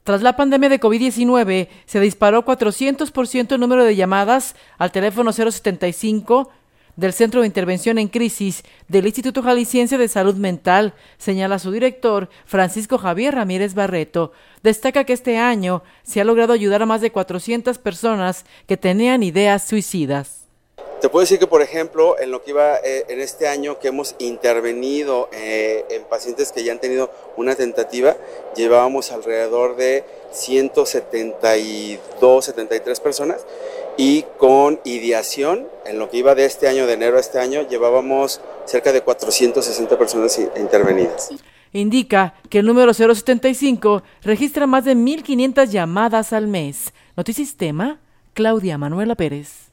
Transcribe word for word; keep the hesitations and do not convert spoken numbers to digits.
Tras la pandemia de COVID diecinueve, se disparó cuatrocientos por ciento el número de llamadas al teléfono cero setenta y cinco del Centro de Intervención en Crisis del Instituto Jalisciense de Salud Mental, señala su director, Francisco Javier Ramírez Barreto. Destaca que este año se ha logrado ayudar a más de cuatrocientas personas que tenían ideas suicidas. Te puedo decir que, por ejemplo, en lo que iba eh, en este año que hemos intervenido eh, en pacientes que ya han tenido una tentativa, llevábamos alrededor de ciento setenta y dos, setenta y tres personas, y con ideación, en lo que iba de este año, de enero a este año, llevábamos cerca de cuatrocientas sesenta personas intervenidas. Indica que el número cero setenta y cinco registra más de mil quinientas llamadas al mes. Notisistema, Claudia Manuela Pérez.